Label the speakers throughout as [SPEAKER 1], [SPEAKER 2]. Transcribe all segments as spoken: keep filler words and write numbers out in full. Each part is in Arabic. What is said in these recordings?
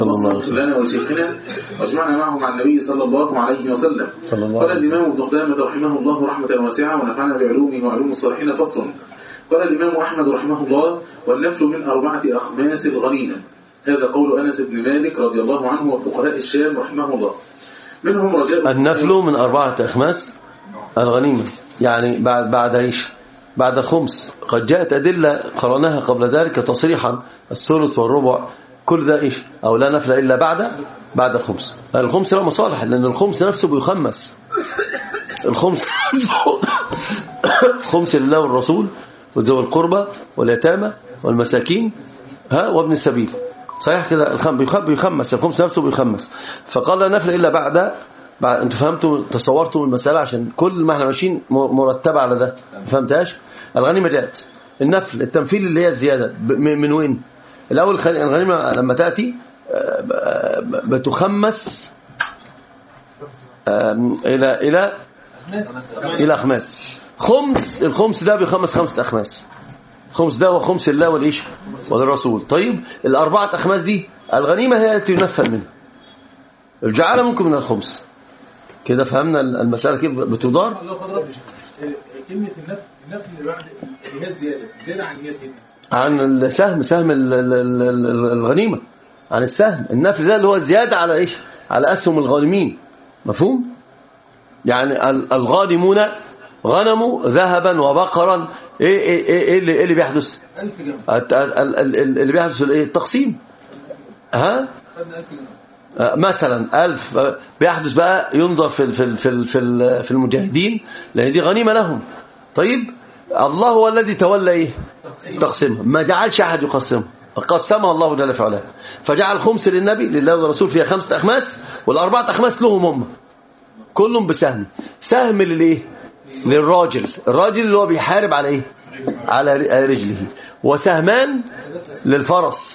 [SPEAKER 1] لنا وشيخنا واجمعنا معه مع النبي صلى الله عليه وسلم. قال الإمام ابن قدامة رحمه الله رحمة واسعة ونفعنا بعلومه وعلوم الصالحين. فصل. قال الإمام أحمد رحمه الله: والنفل من أربعة أخماس الغنيمة. هذا قول أنس بن مالك رضي الله عنه وفقهاء الشام رحمه الله. منهم رجاء
[SPEAKER 2] النفل من أربعة أخماس الغنيمة، يعني بعد بعد ايش؟ بعد الخمس. قد جاءت أدلة قرأناها قبل ذلك تصريحا: الثلث والربع، كل ده ايش؟ أو لا نفل إلا بعد بعد الخمس. الخمس له مصالح، لأن الخمس نفسه بيخمس. الخمس خمس لله والرسول وذوي القربى واليتامى والمساكين ها وابن السبيل، صحيح كده؟ بيخمس الخمس نفسه بيخمس. فقال لا نفل إلا بعد بعد انتوا فهمتوا تصورتوا المسألة؟ عشان كل ما احنا ماشيين مرتبة على ده. ما فهمتهاش؟ الغنيمة جاءت النفل التنفيل اللي هي الزيادة من وين؟ الأول الغنيمة لما تأتي بتخمس إلى إلى إلى أخماس. خمس الخمس ده بخمس خمسة أخماس. خمس ده وخمس الله والإيش والرسول. طيب الأربعة أخماس دي الغنيمة هي التي ينفل منها. الجعالة ممكن من الخمس. كده فهمنا المسألة كيف بتدار؟
[SPEAKER 3] كلمة النفل النفل اللي بعد اللي هي الزيادة زيادة عن هي سيدنا
[SPEAKER 2] عن السهم، سهم الغنيمة، عن السهم. النفل ده اللي هو الزيادة على إيش؟ على أسهم الغانمين. مفهوم؟ يعني الغانمون غنموا ذهبا وبقرا. ايه ايه ايه اللي, إيه اللي بيحدث؟
[SPEAKER 3] ألف جنيه.
[SPEAKER 2] اللي بيحدث الايه؟ التقسيم. ها مثلا ألف بيحدث بقى ينظر في في في في في المجاهدين، لان دي غنيمه لهم. طيب الله هو الذي تولى ايه؟ تقسيمها. ما جعلش احد يقسمها، قسمها الله جل في علاه. فجعل خمس للنبي لله والرسول فيها خمسه اخماس، والاربعه اخماس لهم هم كلهم بسهم. سهم للايه؟ للراجل. الراجل اللي هو بيحارب على ايه؟ على رجله. وسهمان للفرس.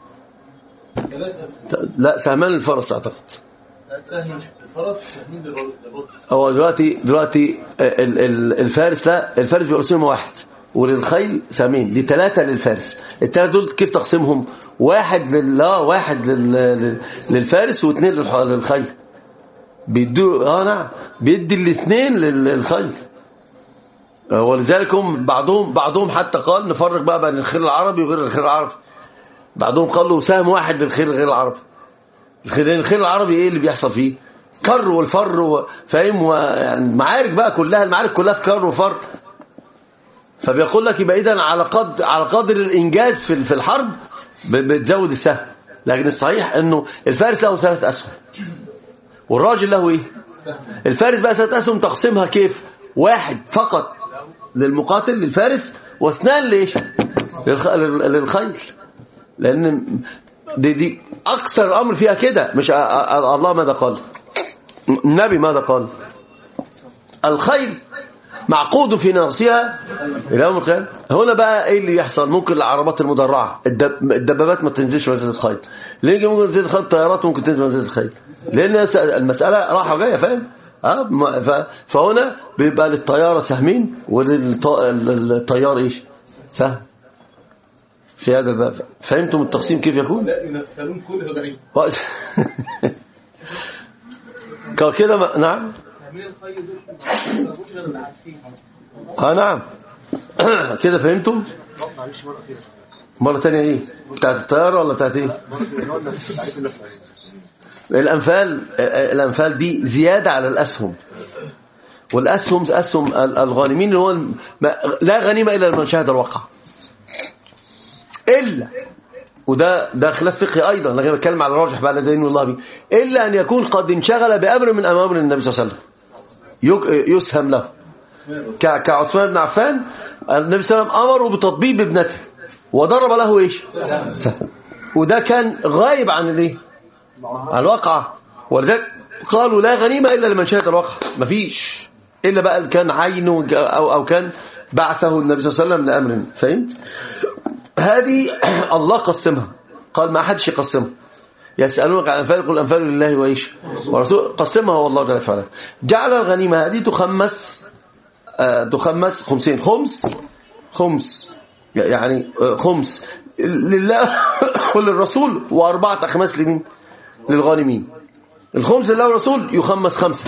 [SPEAKER 2] لا سهمان للفرس اعتقد.
[SPEAKER 3] سهم الفرس سهمين للرجل.
[SPEAKER 2] هو دلوقتي دلوقتي الفارس، لا الفارس بيقسمهم واحد، وللخيل سهمين. دي ثلاثه للفارس. الثلاثه دول كيف تقسمهم؟ واحد لله واحد للفارس واثنين للخيل. بيدوا اه نعم بيدي الاثنين للخيل. ولذلك هم بعضهم بعضهم حتى قال نفرق بقى بين الخيل العربي وغير الخيل العربي. بعضهم قالوا سهم واحد للخيل غير العربي. الخيل الخيل العربي ايه اللي بيحصل فيه؟ كر والفر، فاهم؟ يعني معارك بقى كلها، المعارك كلها في كر وفر. فبيقول لك يبقى اذا على قدر على قدر الانجاز في في الحرب بتزود السهم. لكن الصحيح انه الفارس له ثلاث اسهم والراجل له ايه؟ الفارس بقى ثلاث اسهم. تقسيمها كيف؟ واحد فقط للمقاتل للفارس، واثنان ليش؟ للخيل. لان دي, دي اكثر الامر فيها كده. مش الله ماذا قال؟ النبي ماذا قال؟ الخيل معقود في ناصيها الى يوم القيامه. هنا بقى ايه اللي يحصل؟ ممكن العربات المدرعه الدبابات ما تنزلش منزله الخيل. ليه ممكن تنزل الخيل؟ الطيارات ممكن تنزل منزله الخيل، لان المساله راحه جايه. فاهم؟ اه فهنا بيبقى للطياره سهمين وللطيار ايش؟ سهم. في هذا الباب فهمتم التقسيم كيف يكون؟
[SPEAKER 3] لا ينفلون كل غريب
[SPEAKER 2] كده. نعم اه نعم كده فهمتم. مرة تانية ايه؟ بتاعت الطيارة ولا بتاعت ايه؟ الأنفال. الأنفال دي زيادة على الأسهم. والأسهم أسهم الغانمين اللي هو لا غنيمة إلا لمن شهد الواقع. إلا وده ده خلاف فقهي أيضا، لكن بتكلم على الراجح بعد دين والله بي. إلا أن يكون قد انشغل بأمر من أمر النبي صلى الله عليه وسلم يسهم له، كعثمان بن عفان. النبي صلى الله عليه وسلم أمره بتطبيب ابنته وضرب له إيش؟ سهم. وده كان غايب عن الإيه؟ عن الواقعة. ولذلك قالوا لا غنيمة إلا لمن شهد الواقع. مفيش إلا بقى كان عينه أو أو كان بعثه النبي صلى الله عليه وسلم لأمر. فهمت؟ هذه الله قسمها. قال ما حدش يقسمها. يسألونك عن الأنفال قل الأنفال لله وإيش ورسول. قسمها والله جل وعلا. جعل الغنيمة هذه تخمس آه تخمس خمسين. خمس خمس يعني خمس لله كل الرسول وأربعة أخماس لمين؟ للغانمين. الخمس اللي هو الرسول يخمس خمسة.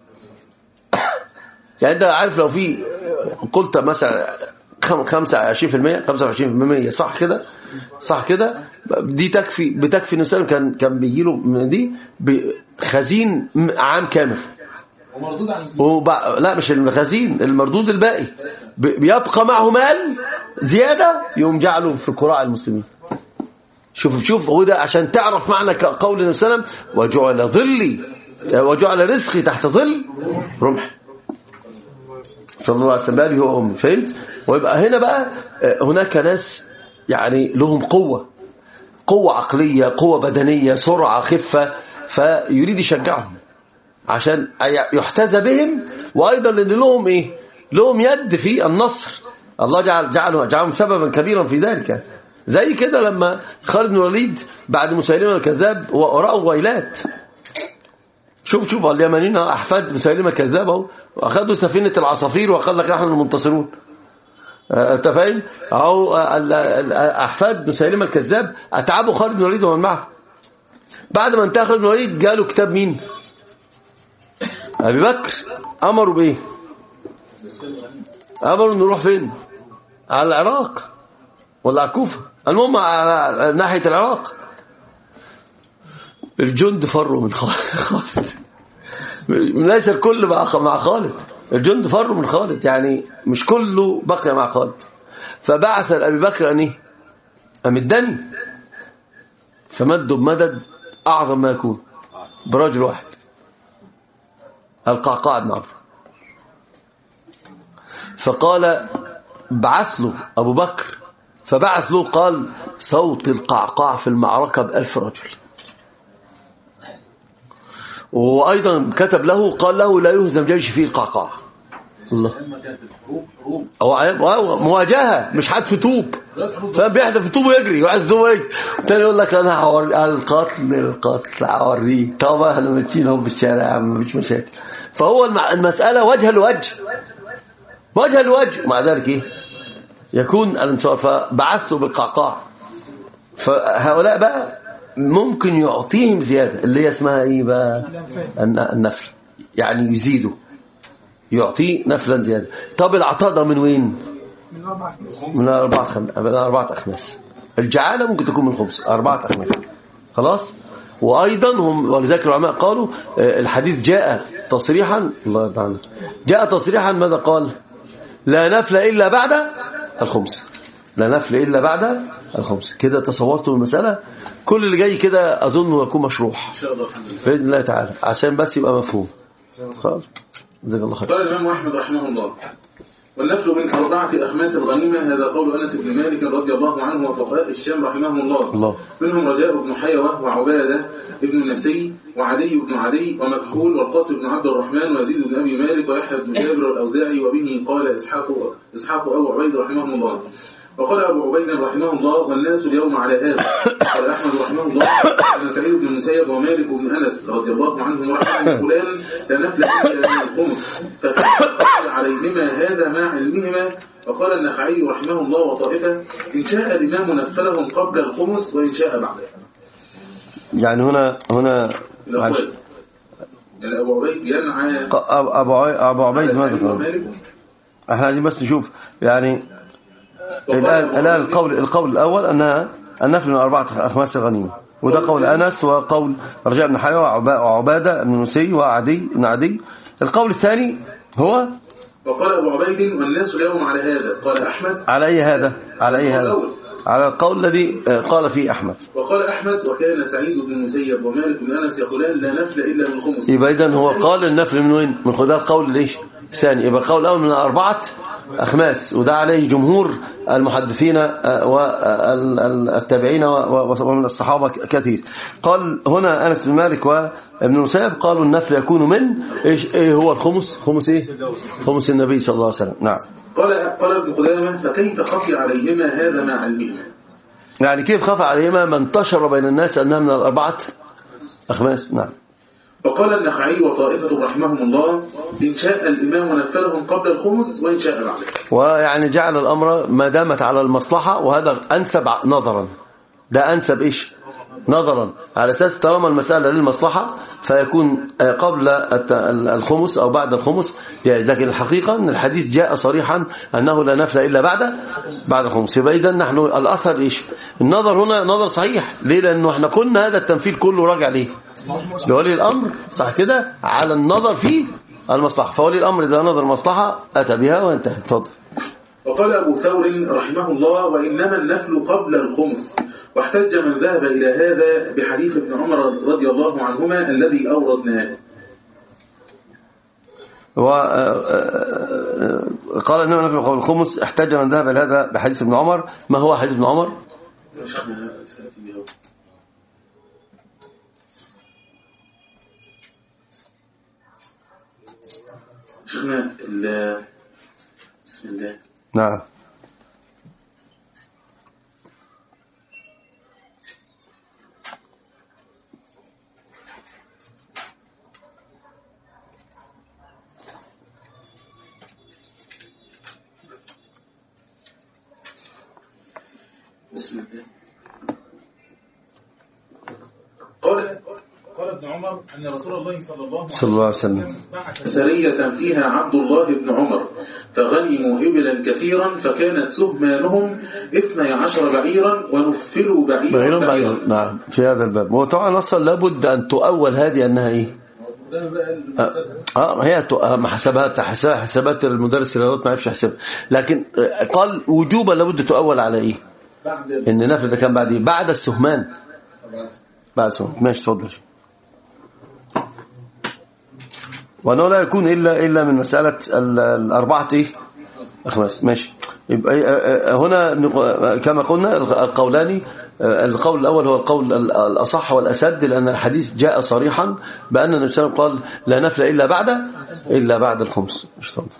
[SPEAKER 2] يعني أنت عارف لو في قلت مثلا خمسة وعشرين في المية خمسة وعشرين في المية صح كده صح كده دي تكفي بتكفي الإنسان كان كان بيجي له من دي خزين عام كامل.
[SPEAKER 3] ومردود على
[SPEAKER 2] وب... لا مش الخزين المردود الباقي بيبقى معه مال زيادة يوم جعله في قراء المسلمين. شوف شوف هو ده عشان تعرف معنى قول النبي صلى الله عليه وسلم وجعل ظلي وجعل رزقي تحت ظل رمح صلى الله عليه وسلم هو أم. فهمت؟ ويبقى هنا بقى هناك ناس يعني لهم قوة قوة عقلية قوة بدنية سرعة خفة فيريد يشجعهم عشان يحتذى بهم وأيضا لأن لهم إيه لهم يد في النصر. الله جعل جعله جعلهم سببا كبيرا في ذلك. زي كده لما خالد بن الوليد بعد مسيلمة الكذاب ورأوا ويلات. شوف شوف اليمنيين أحفاد مسيلمة الكذاب اهو واخذوا سفينة العصافير وقال لك نحن المنتصرون. انت فاهم؟ اهو احفاد مسيلمة الكذاب اتعبوا خالد بن الوليد ومن معه. بعد ما انتهى خالد بن الوليد جاله كتاب مين؟ أبي بكر. أمروا بإيه؟ أمروا نروح فين؟ على العراق ولا على الكوفة؟ المهم على ناحية العراق. الجند فروا من خالد ليس الكل مع خالد. الجند فروا من خالد يعني مش كله بقي مع خالد. فبعث أبي بكر أن إيه؟ أمدني فمدوا بمدد أعظم ما يكون برجل واحد القعقاع بن عمرو. فقال بعث له أبو بكر فبعث له قال صوت القعقاع في المعركة بألف رجل. وأيضا كتب له قال له لا يهزم جيش فيه القعقاع. الله أو مواجهة مش حد في طوب فبيحدث في طوب ويجري واحد زوج والتاني يقول لك أنا هوري القتل القتل هوريك. طبعا احنا ماشيين هم بالشارع مفيش مشاكل. فهو المسألة وجه لوجه وجه لوجه ومع ذلك إيه يكون الانتصار. فبعثته بالقعقاع. فهؤلاء بقى ممكن يعطيهم زيادة اللي هي اسمها إيه بقى النفل يعني يزيدوا يعطيه نفلا زيادة. طب العطاء ده من وين؟ من أربعة خم... من أربعة أخماس. الجعالة ممكن تكون من خمس أربعة أخماس خلاص. وأيضا هم ولذلك العلماء قالوا الحديث جاء تصريحا الله يرضى عنك جاء تصريحا ماذا قال؟ لا نفل إلا بعد الخمس. لا نفل إلا بعد الخمس. كده تصورتوا المسألة. كل اللي جاي كده أظن يكون مشروح بإذن الله تعالى عشان بس يبقى مفهوم. خلاص جزاك الله خير.
[SPEAKER 1] قال الإمام أحمد رحمه الله والنفل من أربعة أخماس الغنيمة. هذا قول أنس بن مالك رضي الله عنه وفقهاء الشام رحمهم الله. الله منهم رجاء بن حيوة وعبادة ابن نسي وعدي بن عدي ومكحول والقاسم بن عبد الرحمن ويزيد بن أبي مالك ويحيى بن جابر والأوزاعي. وبه قال إسحاق إسحاق أبو عبيد رحمهم الله. وقال أبو عبيد رحمه الله والناس اليوم على هذا. قال أحمد رحمه الله أن سعيد بن المسيب ومالك بن أنس رضي الله عنهم رحمه فلان لا نفل إلا من الخمس فقال عليهما هذا مع علمهما. وقال النخعي رحمه الله وطائفة إن شاء الإمام نفلهم قبل الخمس وإن شاء بعده.
[SPEAKER 2] يعني هنا هنا
[SPEAKER 1] يعني أبو عبيد ينعى
[SPEAKER 2] أبو أبو عبيد ماذا قال؟ احنا عايزين بس نشوف يعني الآن الآن القول القول الأول أنها النفل من أربعة أخماس الغنيمة وده قول أنس وقول رجاء بن حيوة وعبادة بن نسي وعدي بن عدي. القول الثاني هو
[SPEAKER 1] وقال أبو عبيد والناس اليوم على هذا. قال أحمد على
[SPEAKER 2] أي هذا على أي هذا على القول الذي قال فيه أحمد.
[SPEAKER 1] وقال أحمد وكان سعيد بن المسيب ومالك بن أنس يقولان لا نفل إلا من خمس.
[SPEAKER 2] يبقى إذن هو قال النفل من وين؟ من خذ القول ليش ثاني. يبقى القول الأول من أربعة أخماس وده عليه جمهور المحدثين والتابعين ومن الصحابة كثير. قال هنا أنس بن مالك وابن مسيب قالوا النفل يكون من إيش إيه هو الخمس؟ خمس إيه؟ خمس النبي صلى الله عليه وسلم. نعم.
[SPEAKER 1] قال قال ابن قدامة فكيف خفي عليهما هذا مع علمهما؟
[SPEAKER 2] يعني كيف خفى عليهما ما انتشر بين الناس أنها من الأربعة أخماس. نعم.
[SPEAKER 1] وقال النخعي وطائفة رحمهم الله إن شاء الإمام نفلهم قبل الخمس وإن شاء بعده.
[SPEAKER 2] ويعني جعل الأمر ما دامت على المصلحة وهذا أنسب نظرا ده أنسب إيش نظرا، على أساس طالما المسألة للمصلحة فيكون قبل الخمس أو بعد الخمس. لكن الحقيقة أن الحديث جاء صريحا أنه لا نفل إلا بعد بعد الخمس. يبقى إذن نحن الأثر إيش النظر هنا نظر صحيح. ليه؟ لأنه احنا كنا هذا التنفيذ كله راجع ليه لولي الأمر، صح كده، على النظر فيه المصلحة. فولي الأمر إذا نظر مصلحة أتى بها وانتهى. اتفضل.
[SPEAKER 1] وقال أبو ثور رحمه الله: وإنما النفل قبل الخمس. واحتج من ذهب إلى هذا بحديث ابن عمر رضي الله عنهما الذي أوردناه.
[SPEAKER 2] وقال إنما النفل قبل الخمس. احتج من ذهب إلى هذا بحديث ابن عمر. ما هو حديث ابن عمر؟
[SPEAKER 1] شيخنا بسم الله.
[SPEAKER 2] نعم.
[SPEAKER 1] بسم الله. قال
[SPEAKER 3] قال ابن عمر أن رسول الله صلى الله
[SPEAKER 2] صلى الله عليه وسلم
[SPEAKER 3] بعث
[SPEAKER 1] سرية فيها عبد الله بن عمر فغنموا إبلا كثيرا فكانت سهمانهم اثني عشر بعيرا ونفلوا بعيرا
[SPEAKER 2] بعيرا
[SPEAKER 1] بعيرا.
[SPEAKER 2] بعيرا. نعم في هذا الباب. وطبعا أصلا لابد أن تؤول هذه أنها إيه اه هي ما حسبها حسابات المدرس الرياضيات ما عرفش يحسبها، لكن قال وجوبا لابد تؤول على ايه ان نفل ده كان بعد ايه بعد السهمان بعد السهمان. ماشي اتفضل. وانه لا يكون الا الا من مساله الاربعه ايه خمس. ماشي. يبقى هنا كما قلنا القولان، القول الأول هو القول الأصح والأسد، لأن الحديث جاء صريحا بأن النبي صلى الله عليه وسلم قال لا نفل إلا بعد إلا بعد الخمس.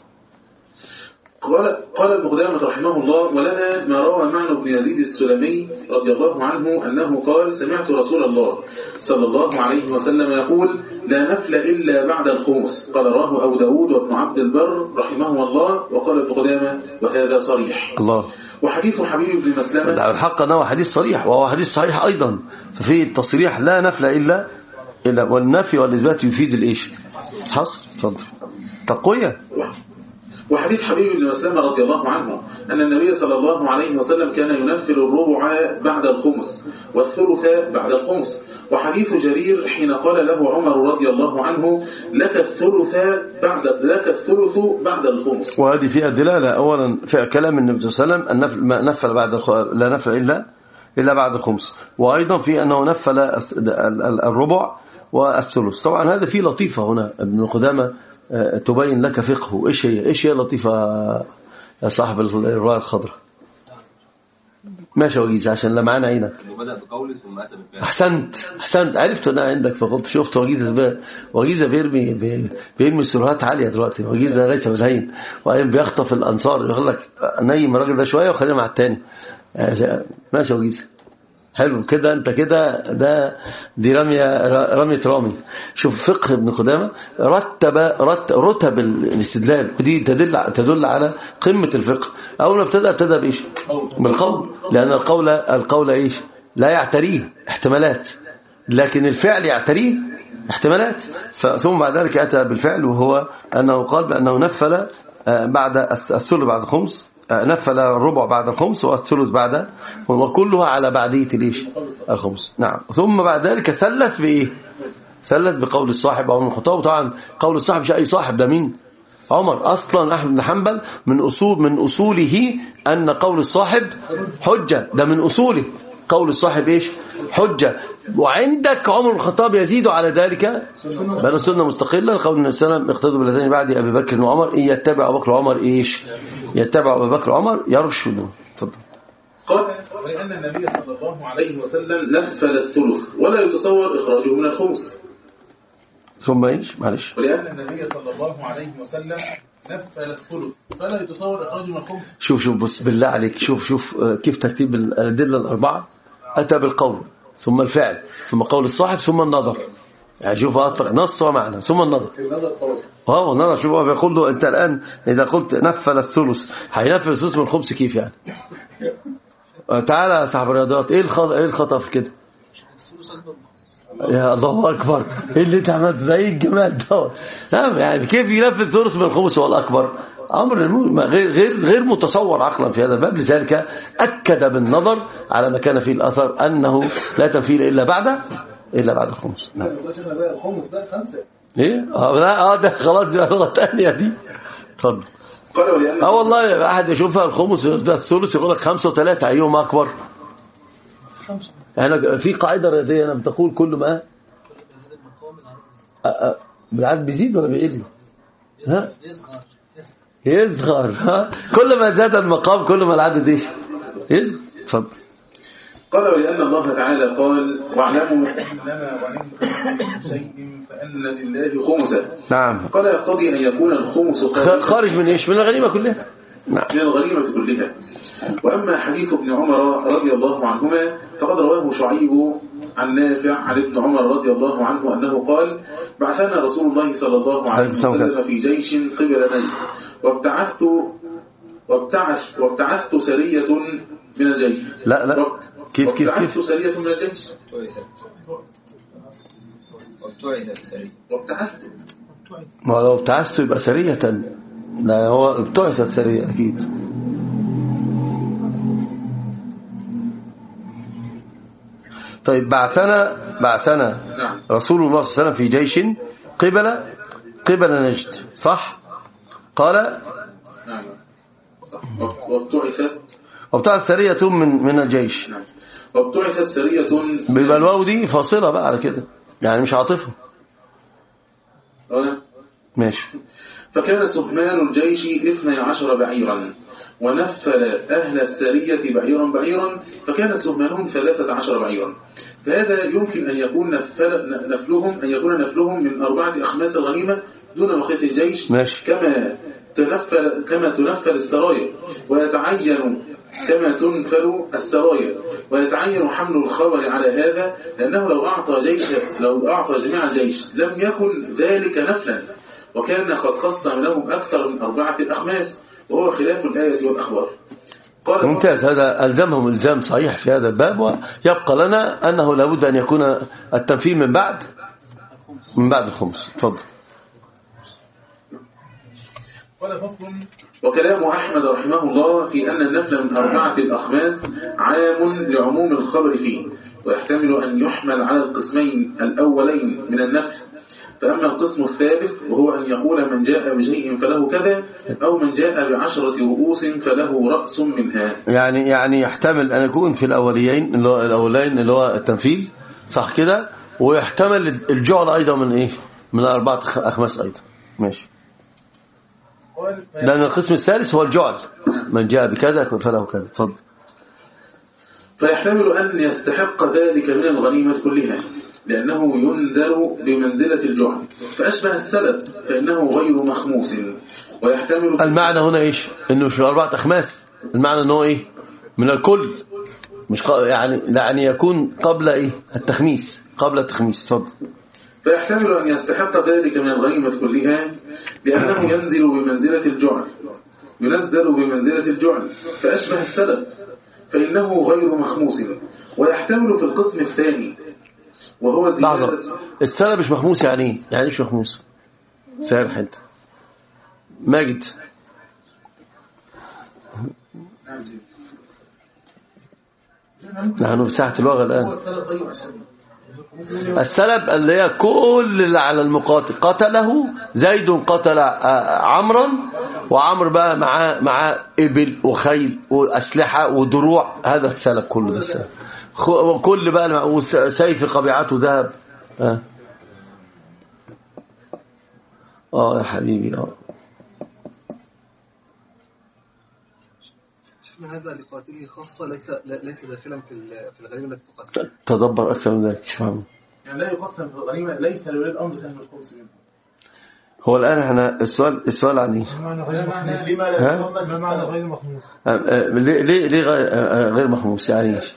[SPEAKER 1] قال قال ابن قدامة رحمه الله: ولنا ما روى معن بن يزيد السلمي رضي الله عنه أنه قال: سمعت رسول الله صلى الله عليه وسلم يقول: لا نفل إلا بعد الخمس. قال رواه أبو داود وابن عبد البر رحمه الله. وقال ابن قدامة: وهذا صريح.
[SPEAKER 2] الله.
[SPEAKER 1] وحديث حبيب بن مسلمة
[SPEAKER 2] الحق أنه حديث صريح، وهو حديث صحيح أيضا. ففي التصريح لا نفل إلا إلا والنفي والإثبات يفيد الإيش حصر. تفضل. تقوية.
[SPEAKER 1] وحديث حبيب بن مسلمة رضي الله عنه أن النبي صلى الله عليه وسلم كان ينفل الربع بعد الخمس والثلث بعد الخمس. وحديث جرير حين قال له عمر رضي الله عنه: لك الثلث بعد لك الثلث بعد الخمس.
[SPEAKER 2] وهذه فيها دلالة أولا في كلام النبي صلى الله عليه وسلم النفل ما نفل بعد لا نفل إلا إلا بعد الخمس، وأيضا في أنه نفل الربع والثلث. طبعا هذا فيه لطيفة هنا ابن قدامة تبين لك فقهه. إيش هي إيش هي لطيفة يا صاحب الرواية الخضراء؟ ماشي وجيزة عشان لا معانا عينك.
[SPEAKER 4] بدأ بقوله ثم أتى بالفعل.
[SPEAKER 2] أحسنت أحسنت عرفت أنا عندك، فقلت شفت وجيزة وجيزة بيرمي بيرمي سرعات عالية دلوقتي. وجيزة ليس بالهين، وأيضا بيخطف الأنصار يقول لك نيم الراجل ده شوية وخلينا مع التاني. ماشي وجيزة حلو كده. انت كده ده دي رمية رمية رامي. شوف فقه ابن قدامة رتب رت رتب الاستدلال، ودي تدل تدل على قمة الفقه. أول ما ابتدأ ابتدأ بإيش؟ بالقول، لأن القول القول إيش لا يعتريه احتمالات، لكن الفعل يعتريه احتمالات. ثم بعد ذلك أتى بالفعل، وهو أنه قال بأنه نفل بعد الثلث بعد الخمس، نفل الربع بعد الخمس والثلث بعد، وكلها على بعدية ليش الخمس. نعم. ثم بعد ذلك ثلث بإيه؟ ثلث بقول الصاحب عمر بن الخطاب. طبعا قول الصاحب مش أي صاحب، ده مين؟ عمر. أصلا أحمد بن حنبل من أصول من أصوله أن قول الصاحب حجة، ده من أصوله قول الصاحب إيش حجة. وعندك عمر بن الخطاب يزيد على ذلك بأن سنة مستقلة لقول النبي صلى الله عليه وسلم: اقتدوا بالذين بعد أبي بكر وعمر، إن يتبع أبو بكر وعمر إيش يتبع أبو بكر وعمر يرشدون. تفضل.
[SPEAKER 1] قال: ولأن النبي صلى الله عليه وسلم نفل الثلث ولا يتصور إخراجه من الخمس.
[SPEAKER 2] ثم إيش معلش
[SPEAKER 3] ولأن النبي صلى الله عليه وسلم نفل الثلث فلا يتصور إخراجه من الخمس.
[SPEAKER 2] شوف شوف بص بالله عليك، شوف شوف كيف ترتيب الأدلة الأربعة. أتى بالقول ثم الفعل ثم قول الصاحب ثم النظر. يعني شوف أصلا نص ومعنى ثم النظر. اه النظر. شوف هو بيقول له أنت الآن إذا قلت نفل الثلث هينفل الثلث من الخمس كيف يعني؟ تعالى يا صاحب الرياضيات، ايه الخطأ ايه الخطأ في كده؟ يا الله اكبر، ايه اللي انت عملته ده؟ ايه الجمال ده؟ نعم، يعني كيف ينفذ ثلث من الخمس هو الاكبر؟ امر غير غير غير متصور عقلا في هذا الباب. لذلك اكد بالنظر على ما كان فيه الاثر انه لا تنفيذ الا بعد الا بعد الخمس. نعم.
[SPEAKER 3] الخمس ده خمسه.
[SPEAKER 2] ايه اه لا اه ده خلاص دي لغه ثانيه دي. اتفضل. اه والله احد يشوفها الخمس ده الثلث يقول لك خمسه وثلاثه ايهما اكبر؟
[SPEAKER 3] خمسه.
[SPEAKER 2] احنا في قاعده رياضيه انا بتقول كل ما العدد بيزيد ولا بيقل؟ ها يصغر يصغر ها كل ما زاد المقام كل ما العدد ايش يصغر. اتفضل.
[SPEAKER 1] قال ولأن الله تعالى قال واعلموا
[SPEAKER 3] انما غنمتم شيء فان لله خمسه.
[SPEAKER 2] نعم.
[SPEAKER 1] قال يقتضي ان يكون الخمس
[SPEAKER 2] خارج من ايش؟ من الغنيمه كلها. نعم.
[SPEAKER 1] من الغنيمه كلها. واما حديث ابن عمر رضي الله عنهما فقد رواه شعيب عن نافع عن ابن عمر رضي الله عنه انه قال بعثنا رسول الله صلى الله عليه وسلم في جيش قبل نجد وابتعثت وابتعث وابتعثت سريه من الجيش.
[SPEAKER 2] لا لا كيف كيف
[SPEAKER 1] وابتعثت سريه من الجيش
[SPEAKER 4] وابتعثت سريه
[SPEAKER 1] وابتعثت
[SPEAKER 2] ما لو ابتعثت يبقى سريه. لا هو ابتعثت سريه اكيد. طيب بعثنا بعثنا
[SPEAKER 1] نعم.
[SPEAKER 2] رسول الله صلى الله عليه وسلم في جيش قبل قبل نجد صح. قال
[SPEAKER 1] نعم صح. وابتعثت
[SPEAKER 2] وابتعثت سرية من من الجيش.
[SPEAKER 1] نعم. وابتعثت سرية
[SPEAKER 2] بيبقى الواو دي فاصلة بقى على كده يعني مش عاطفة.
[SPEAKER 1] أه؟
[SPEAKER 2] ماشي.
[SPEAKER 1] فكان سهمان الجيش اثني عشر بعيرا ونفل أهل السرية بعيرا بعيرا فكان سهمانهم ثلاثة عشر بعيرا. فهذا يمكن أن يكون نفل نفلهم أن يكون نفلهم من أربعة أخماس الغنيمة دون بقية الجيش.
[SPEAKER 2] ماشي.
[SPEAKER 1] كما تنفل كما تنفل السرايا ويتعين كما تنفل السرايا ويتعين حمل الخبر على هذا لأنه لو أعطى جيش لو أعطى جميع الجيش لم يكن ذلك نفلا وكان قد قسم لهم أكثر من أربعة أخماس وهو خلاف الآية والأخبار.
[SPEAKER 2] ممتاز. هذا ألزمهم إلزام صحيح في هذا الباب. ويبقى لنا أنه لابد أن يكون التنفيذ من بعد من بعد الخمس. تفضل.
[SPEAKER 1] وكلام أحمد رحمه الله في أن النفل من أربعة الأخماس عام لعموم الخبر فيه ويحتمل أن يحمل على القسمين الأولين من النفل. فأما القسم الثالث وهو أن يقول من جاء بشيء فله كذا أو من جاء بعشرة رؤوس فله رأس منها.
[SPEAKER 2] يعني يعني يحتمل أن يكون في الأوليين اللي هو الأولين اللي هو التنفيذ صح كده. ويحتمل الجعل أيضا من إيه من أربعة أخماس أيضا. ماشي. لأن القسم الثالث هو الجعل من جاء بكذا فله كذا. تفضل.
[SPEAKER 1] فيحتمل أن يستحق ذلك من الغنيمة كلها لأنه ينزل بمنزلة الجعل فأشبه السلب فإنه غير مخموس. ويحتمل
[SPEAKER 2] المعنى هنا إيش إنه مش أربعة أخماس. المعنى إنه إيه من الكل مش ق... يعني يعني يكون قبل إيه التخميس قبل التخميس. تفضل.
[SPEAKER 1] فيحتمل أن يستحق ذلك من الغنيمة كلها لأنه ينزل بمنزلة الجعل ينزل بمنزلة الجعل فأشبه السلب فإنه غير مخموس. ويحتمل في القسم الثاني وهو زيادة.
[SPEAKER 2] السلب مش مخموس يعني ايه؟ يعني مش مخموس سارح انت ماجد. نحن في ساعة الوغى الآن. السلب اللي هي كل اللي على المقاتل قتله زيد قتل عمرا وعمر بقى معاه معاه إبل وخيل وأسلحة ودروع. هذا السلب كله ده السلب. كل بقى وسيف قبيعته ذهب. اه اه يا حبيبي. اه
[SPEAKER 5] شفنا هذا لقاتله خاصة ليس ليس داخلا في في الغنيمة التي تقسم.
[SPEAKER 2] تدبر أكثر من ذلك. شو
[SPEAKER 3] يعني لا يقسم في الغنيمة ليس لولي الأمر سهم الخمس منه.
[SPEAKER 2] هو الآن احنا السؤال السؤال عن ايه؟
[SPEAKER 3] ما معنى غير مخموس؟
[SPEAKER 2] ليه ليه ليه غير مخموس يعني ايش؟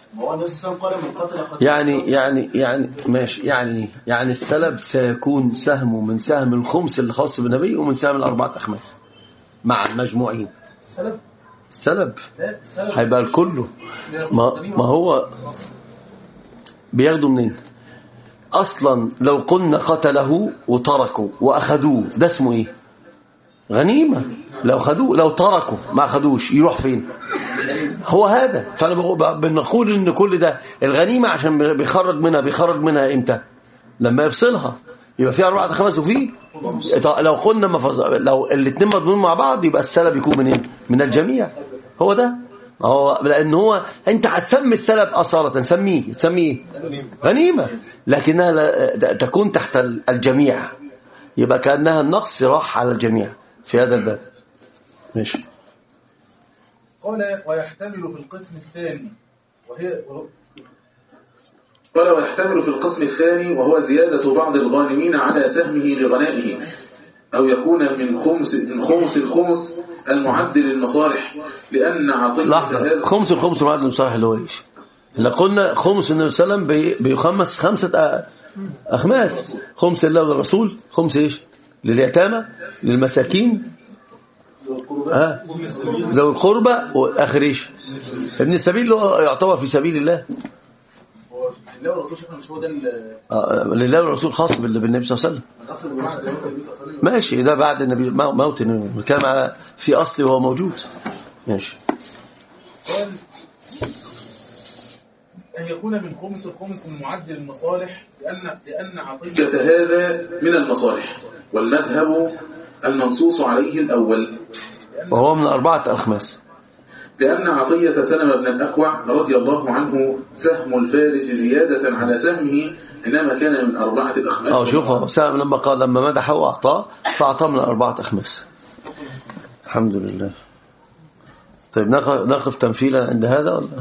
[SPEAKER 2] يعني يعني يعني ماشي يعني يعني السلب سيكون سهمه من سهم الخمس اللي خاص بالنبي ومن سهم الأربعة أخماس مع المجموعين.
[SPEAKER 3] السلب
[SPEAKER 2] السلب هيبقى الكله. ما, ما هو بياخدوا منين اصلا؟ لو قلنا قتله وتركوا واخذوه ده اسمه ايه؟ غنيمة. لو خدوه لو تركوا ما اخذوش يروح فين؟ هو هذا. فانا بنقول ان كل ده الغنيمة عشان بيخرج منها بيخرج منها امتى؟ لما يفصلها يبقى فيها أربعة خمس وفيه. لو قلنا مفز... لو الاثنين مضمون مع بعض يبقى السلب يكون منين؟ من الجميع. هو ده. هو لان هو انت هتسمي السلب اصاله نسميه تسميه غنيمه لكنها لا... تكون تحت الجميع، يبقى كانها النقص راح على الجميع في هذا الباب. ماشي.
[SPEAKER 3] قال ويحتمل في القسم الثاني وهي
[SPEAKER 1] قال ويحتمل في القسم الثاني وهو زيادة بعض الغانمين على سهمه لغنائه، أو يكون من خمس من خمس الخمس المعدل للمصالح، لأن عطية
[SPEAKER 2] لحظة. خمس الخمس المعدل للمصالح اللي هو ايش؟ اللي قلنا خمس النبي صلى الله عليه وسلم بيخمس خمسة أخماس، خمس لله وللرسول، خمس ايش؟ لليتامى، للمساكين، ها ذوي القربى، واخر ايش؟ ابن السبيل اللي هو يعتبر في سبيل الله.
[SPEAKER 3] لله والرسول شكرا مش هو ده
[SPEAKER 2] آه لله والرسول خاص بالنبي صلى الله عليه وسلم. ماشي ده بعد النبي موت النبي كان على في اصله وهو موجود. ماشي.
[SPEAKER 3] قال أن يكون من خمس الخمس المعدل المصالح لأن لأن عطية
[SPEAKER 1] هذا من المصالح، والمذهب المنصوص عليه الأول
[SPEAKER 2] وهو من أربعة أخماس،
[SPEAKER 1] لأن عطية سلمة بن الأكوع رضي الله عنه سهم الفارس زيادة على سهمه إنما كان من أربعة أخماس.
[SPEAKER 2] أو شوفوا سهم لما قال لما مدحه وأعطاه فأعطاه من أربعة أخماس. الحمد لله. طيب نقف تمثيلا عند هذا ولا؟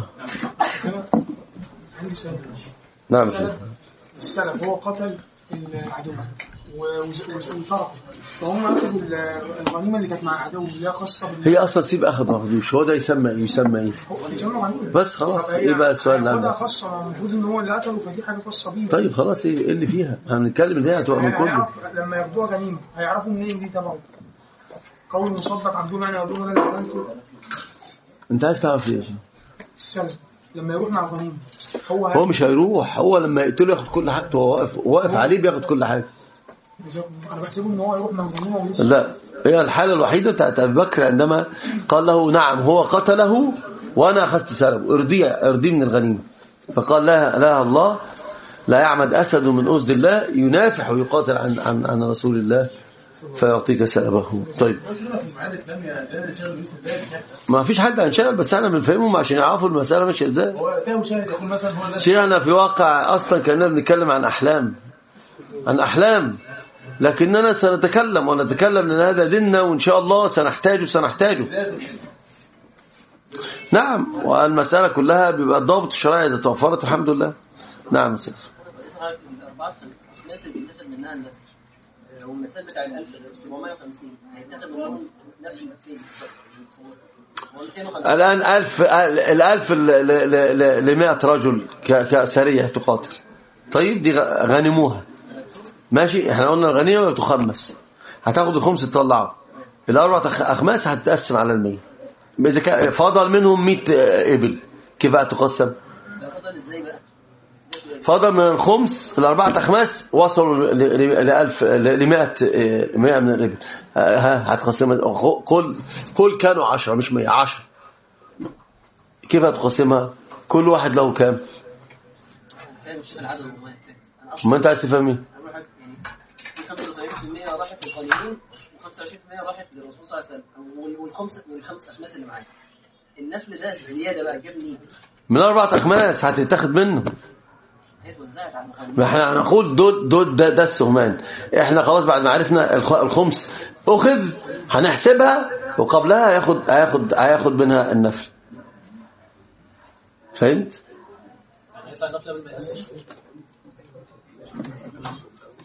[SPEAKER 6] عندي سؤال.
[SPEAKER 2] نعم.
[SPEAKER 6] السلف هو قتل العدو وتركه، فهم أخذوا الغنيمة اللي كانت مع العدو اللي هي خاصة
[SPEAKER 2] هي أصلا سيب أخذ ما أخذوش، هو ده يسمى يسمى إيه؟ بس خلاص إيه بقى السؤال ده؟
[SPEAKER 6] هذا خاصة المفروض إن هو اللي قتله، فدي حاجة خاصة بيه.
[SPEAKER 2] طيب خلاص إيه اللي فيها؟ هنتكلم إن هي هتبقى من كله.
[SPEAKER 6] لما ياخدوها غنيمة هيعرفوا منين دي تبعه؟ قول مصدق عبدون يعني يقولون أنا اللي عملته.
[SPEAKER 2] أنت عايز تعرف إيه؟
[SPEAKER 6] السلف لما يروح مع الغنيمة هو
[SPEAKER 2] هو مش هيروح، هو لما يقتله ياخد كل حاجته، هو واقف واقف عليه بياخد كل حاجة.
[SPEAKER 6] أنا بحسبه إن هو يروح مع الغنيمة ويسلم.
[SPEAKER 2] لا، هي الحالة الوحيدة بتاعت أبي بكر عندما قال له نعم هو قتله وأنا أخذت سلبه، ارضيه ارضيه من الغنيمة، فقال لا لا الله لا يعمد أسد من أسد الله ينافح ويقاتل عن عن عن رسول الله فيعطيك سلبه. طيب ما فيش حد هنشغل، بس احنا بنفهمهم عشان يعرفوا المسألة ماشية ازاي. شيخنا في واقع اصلا كنا بنتكلم عن احلام عن احلام لكننا سنتكلم ونتكلم لان هذا ديننا وان شاء الله سنحتاجه سنحتاجه نعم. والمسألة كلها بيبقى الضابط الشرعي اذا توفرت الحمد لله. نعم استاذ.
[SPEAKER 7] والمثال بتاع الألف سبعمائة وخمسين هيتاخد منهم نفس فين
[SPEAKER 2] الآن ألف الألف لمائة رجل كسرية تقاتل. طيب دي غنموها ماشي، احنا قلنا الغنيمة بتخمس، هتاخد الخمس تطلعه، الأربعة أخماس هتتقسم على المية، إذا فضل منهم مئة إبل كيف بقى تقسم؟
[SPEAKER 7] لا فضل إزاي بقى؟
[SPEAKER 2] فضل من الخمس الأربعة أخماس وصلوا لألف لمائة مائة من الإبل، ها هتقسمها كل كل كانوا عشرة مش مية عشرة، كيف هتقسمها؟ كل واحد له كام؟ ما أنت عايز تفهم إيه؟
[SPEAKER 7] خمسة وسبعين بالمئة راحت للقانونين وخمسة وعشرين بالمئة راحت للرسول صلى الله عليه وسلم، والخمسة والخمس أخماس اللي معايا النفل ده الزيادة بقى جاب منين؟
[SPEAKER 2] من أربعة أخماس هتتاخد منه. احنا هنقول دول دول ده, ده السهمان. احنا خلاص بعد ما عرفنا الخمس اخذ هنحسبها وقبلها هياخد هياخد هياخد منها النفل. فهمت؟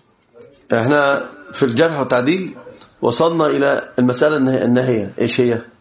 [SPEAKER 2] احنا في الجرح والتعديل وصلنا الى المسألة النهائية ايش هي؟